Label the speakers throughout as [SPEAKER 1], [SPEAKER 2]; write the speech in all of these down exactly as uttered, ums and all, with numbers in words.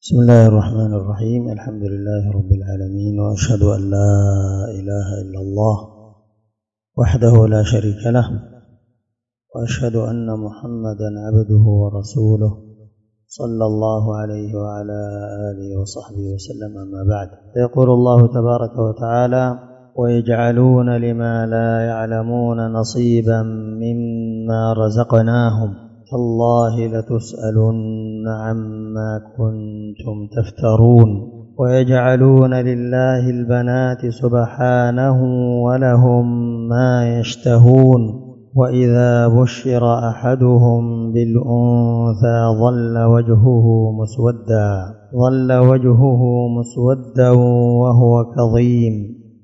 [SPEAKER 1] بسم الله الرحمن الرحيم. الحمد لله رب العالمين، وأشهد أن لا إله إلا الله وحده لا شريك له، وأشهد أن محمدا عبده ورسوله صلى الله عليه وعلى آله وصحبه وسلم. أما بعد، يقول الله تبارك وتعالى: ويجعلون لما لا يعلمون نصيبا مما رزقناهم تالله لتسألن عما كنتم تفترون. ويجعلون لله البنات سبحانه ولهم ما يشتهون. وإذا بشر أحدهم بالأنثى ظل وجهه مسودا ظل وجهه مسودا وهو كظيم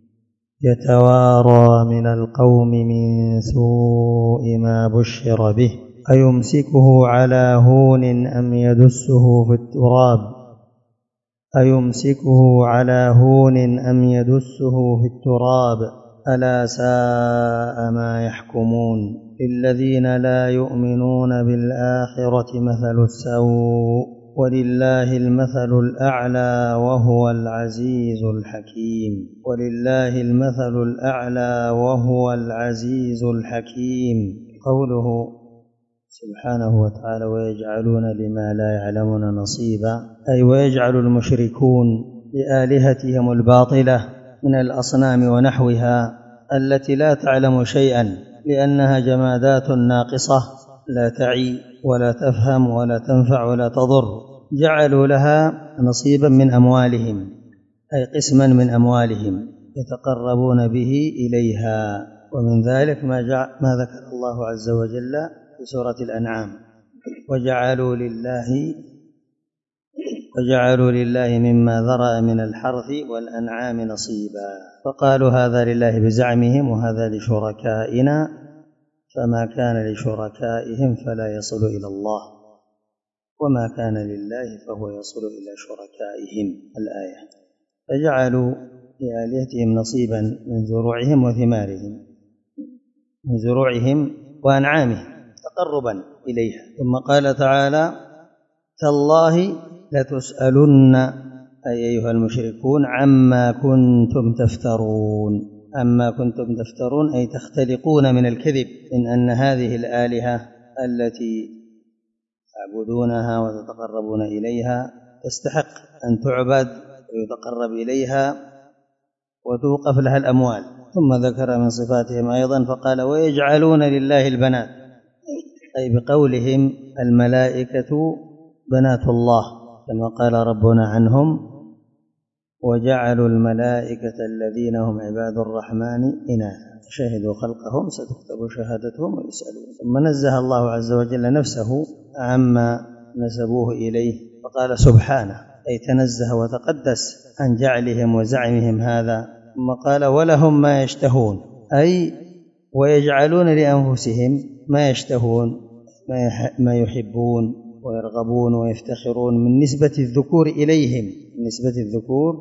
[SPEAKER 1] يتوارى من القوم من سوء ما بشر به أيمسكه على هون أم يدسه في التراب أيمسكه على هون أم يدسه في التراب ألا ساء ما يحكمون. للذين لا يؤمنون بالآخرة مثل السوء ولله المثل الأعلى وهو العزيز الحكيم. ولله المثل الأعلى وهو العزيز الحكيم. قوله سبحانه وتعالى: ويجعلون لما لا يعلمون نصيبا، أي ويجعل المشركون بآلهتهم الباطلة من الأصنام ونحوها التي لا تعلم شيئا، لأنها جمادات ناقصة لا تعي ولا تفهم ولا تنفع ولا تضر، جعلوا لها نصيبا من أموالهم، أي قسما من أموالهم يتقربون به إليها. ومن ذلك ما, ما ذكر الله عز وجل في سورة الأنعام: وجعلوا لله وجعلوا لله مما ذرأ من الحرث والأنعام نصيبا، فقالوا هذا لله بزعمهم وهذا لشركائنا، فما كان لشركائهم فلا يصل إلى الله، وما كان لله فهو يصل إلى شركائهم. الآية: فجعلوا لآلهتهم نصيبا من زروعهم وثمارهم، من زروعهم وأنعامهم تقربا إليها. ثم قال تعالى: تالله لتسألن، أي أيها المشركون، عما كنتم تفترون. عما كنتم تفترون أي تختلقون من الكذب، إن أن هذه الآلهة التي تعبدونها وتتقربون إليها تستحق أن تعبد ويتقرب إليها وتوقف لها الأموال. ثم ذكر من صفاتهم أيضا فقال: ويجعلون لله البنات، أي بقولهم الملائكة بنات الله، كما قال ربنا عنهم: وجعلوا الملائكة الذين هم عباد الرحمن إناثا شهدوا خلقهم ستكتب شهادتهم ويسألون. ثم نزه الله عز وجل نفسه عما نسبوه إليه فقال: سبحانه، أي تنزه وتقدس عن جعلهم وزعمهم هذا. ثم قال: ولهم ما يشتهون، أي ويجعلون لأنفسهم ما يشتهون، ما يحبون ويرغبون ويفتخرون من نسبة الذكور إليهم من نسبة الذكور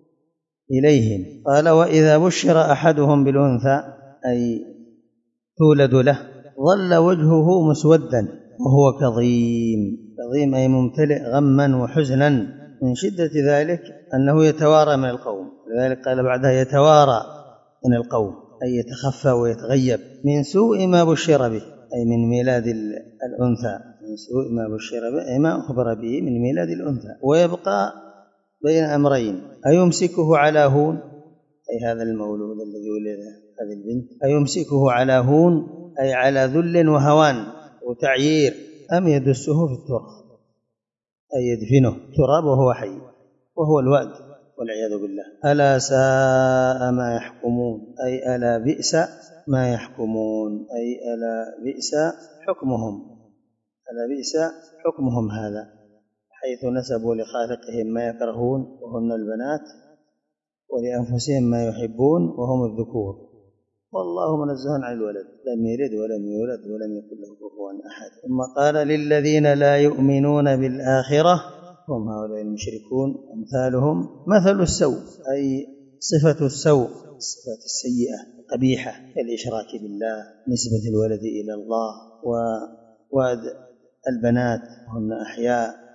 [SPEAKER 1] إليهم. قال: وإذا بشر أحدهم بالأنثى، أي تولد له، ظل وجهه مسودا وهو كظيم. كظيم أي ممتلئ غما وحزنا من شدة ذلك أنه يتوارى من القوم. لذلك قال بعدها: يتوارى من القوم، أي يتخفى ويتغيب من سوء ما بشر به، أي من ميلاد الأنثى، من سوء ما بشر به أي ما أخبر به من ميلاد الأنثى. ويبقى بين أمرين: أيمسكه على هون، أي هذا المولود الذي ولد هذه البنت، أيمسكه على هون أي على ذل وهوان وتعيير، أم يدسه في التراب، أي يدفنه تراب وهو حي، وهو الوأد والعياذ بالله. ألا ساء ما يحكمون، أي ألا بئس ما يحكمون، أي ألا بئس حكمهم، ألا بئس حكمهم هذا، حيث نسبوا لخالقهم ما يكرهون وهن البنات، ولأنفسهم ما يحبون وهم الذكور، والله منزه عن الولد، لم يلد ولم يولد ولم يكن له كفوا أحد. ثم قال: للذين لا يؤمنون بالآخرة هم هؤلاء المشركون أمثالهم مثل السوء، أي صفة السوء، الصفات السيئة قبيحة كالإشراك بالله، نسبة الولد إلى الله، ووعد البنات هن أحياء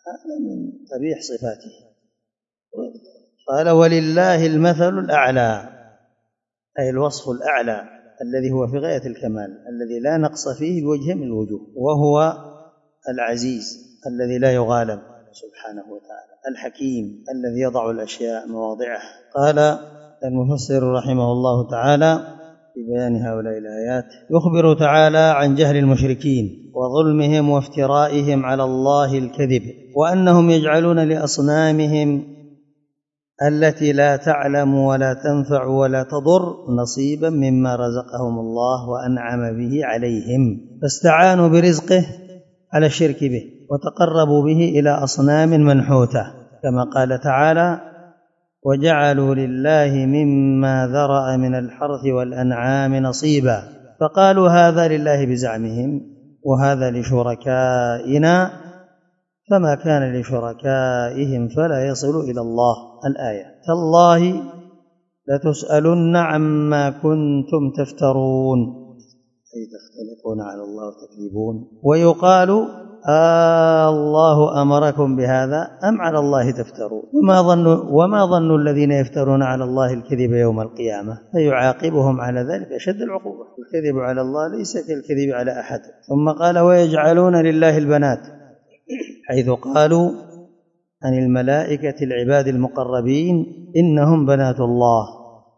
[SPEAKER 1] هذا من قبيح صفاته. قال ولله المثل الأعلى، أي الوصف الأعلى الذي هو في غاية الكمال، الذي لا نقص فيه بوجه من الوجوه، وهو العزيز الذي لا يغالب سبحانه وتعالى، الحكيم الذي يضع الأشياء مواضعها. قال المفسر رحمه الله تعالى في بيان هؤلاء الآيات: يخبر تعالى عن جهل المشركين وظلمهم وافترائهم على الله الكذب، وأنهم يجعلون لأصنامهم التي لا تعلم ولا تنفع ولا تضر نصيبا مما رزقهم الله وأنعم به عليهم، فاستعانوا برزقه على الشرك به وتقربوا به إلى أصنام منحوتة، كما قال تعالى: وجعلوا لله مما ذرأ من الحرث والأنعام نصيبا، فقالوا هذا لله بزعمهم وهذا لشركائنا فما كان لشركائهم فلا يصل إلى الله. الآية: تالله لتسألن عما كنتم تفترون، أي تختلفون على الله وتكذبون. ويقال: آه الله أمركم بهذا أم على الله تفترون؟ وما ظن وما ظن الذين يفترون على الله الكذب يوم القيامة، فيعاقبهم على ذلك أشد العقوبة. الكذب على الله ليس كالكذب على أحد. ثم قال: ويجعلون لله البنات، حيث قالوا عن الملائكة العباد المقربين إنهم بنات الله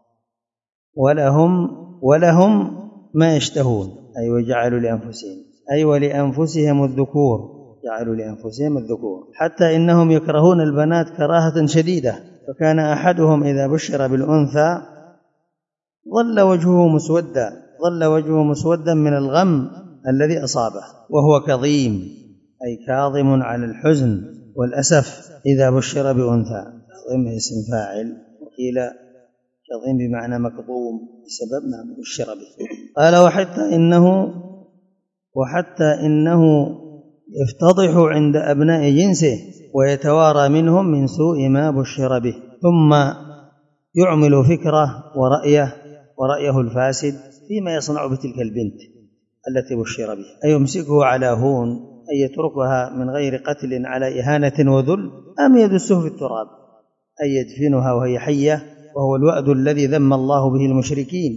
[SPEAKER 1] ولهم ولهم ما يشتهون، أي وجعلوا لأنفسهم، أي ولأنفسهم الذكور، جعلوا لأنفسهم الذكور، حتى إنهم يكرهون البنات كراهة شديدة. فكان أحدهم إذا بشر بالأنثى ظل وجهه مسودا ظل وجهه مسودا من الغم الذي أصابه، وهو كظيم، أي كاظم على الحزن والأسف إذا بشر بأنثى. كظيم اسم فاعل، وقيل كظيم بمعنى مكظوم بسبب ما بشر به. قال: وحتى إنه وحتى إنه يفتضح عند أبناء جنسه ويتوارى منهم من سوء ما بشر به، ثم يعمل فكره ورأيه ورأيه الفاسد فيما يصنع بتلك البنت التي بشر بها، أي يمسكه على هون، أي يتركها من غير قتل على إهانة وذل، أم يدسه في التراب، أي يدفنها وهي حية، وهو الوأد الذي ذم الله به المشركين.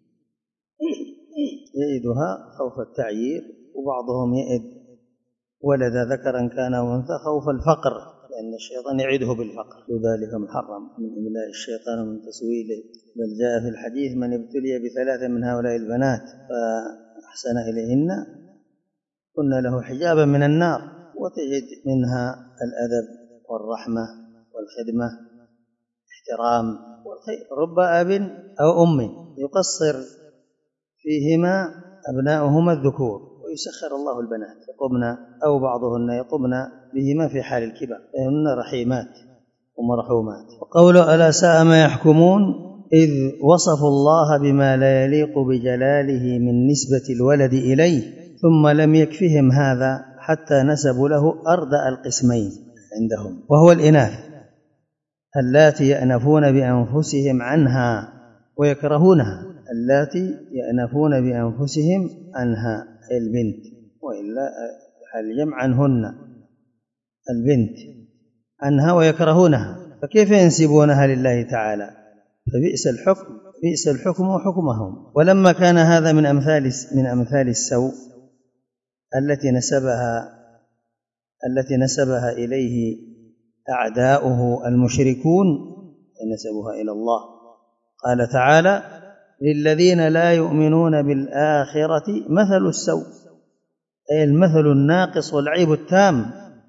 [SPEAKER 1] يئدها خوف التعيير، وبعضهم يئد ولد ذكرا كان وانثى خوف الفقر، لأن الشيطان يعده بالفقر، وذلك محرم من إملاء الشيطان من تسويله. بل جاء في الحديث: من ابتلي بثلاث من هؤلاء البنات فأحسن إليهن كن له حجابا من النار. وتجد منها الأدب والرحمة والخدمة، احترام والخير. رب أب أو أم يقصر فيهما أبناؤهما الذكور ويسخر الله البنات يقبن أو بعضهن يقبن بهما في حال الكبر، فهن رحيمات ومرحومات. وقوله: ألا ساء ما يحكمون، إذ وصفوا الله بما لا يليق بجلاله من نسبة الولد إليه، ثم لم يكفهم هذا حتى نسبوا له أردأ القسمين عندهم، وهو الإناث اللاتي يأنفون بأنفسهم عنها ويكرهونها، اللاتي يأنفون بأنفسهم عنها البنت، وإلا الجمع عنهن البنت عنها ويكرهونها، فكيف ينسبونها لله تعالى؟ فبئس الحكم بئس الحكم وحكمهم. ولما كان هذا من أمثال من أمثال السوء التي نسبها التي نسبها إليه أعداؤه المشركون نسبوها إلى الله، قال تعالى: للذين لا يؤمنون بالآخرة مثل السوء، أي المثل الناقص والعيب التام،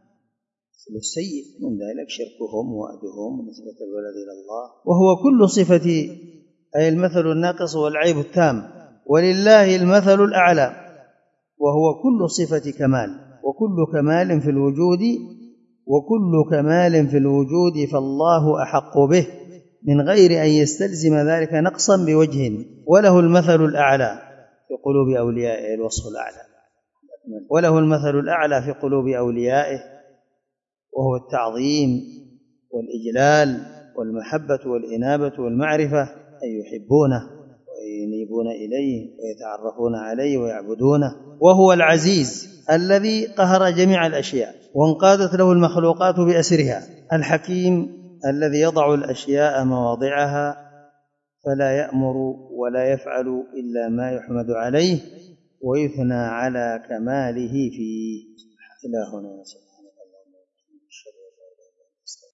[SPEAKER 1] السيء، من ذلك شركهم ووعدهم ونسبة الولد إلى الله، وهو كل صفة، أي المثل الناقص والعيب التام. ولله المثل الأعلى، وهو كل صفة كمال، وكل كمال في الوجود وكل كمال في الوجود فالله أحق به من غير أن يستلزم ذلك نقصا بوجه. وله المثل الأعلى في قلوب أوليائه، الوصف الأعلى، وله المثل الأعلى في قلوب أوليائه، وهو التعظيم والإجلال والمحبة والإنابة والمعرفة، أي يحبونه وينيبون إليه ويتعرفون عليه ويعبدونه. وهو العزيز الذي قهر جميع الأشياء وانقادت له المخلوقات بأسرها، الحكيم الذي يضع الأشياء مواضعها فلا يأمر ولا يفعل إلا ما يحمد عليه ويثنى على كماله فيه. إلى هنا.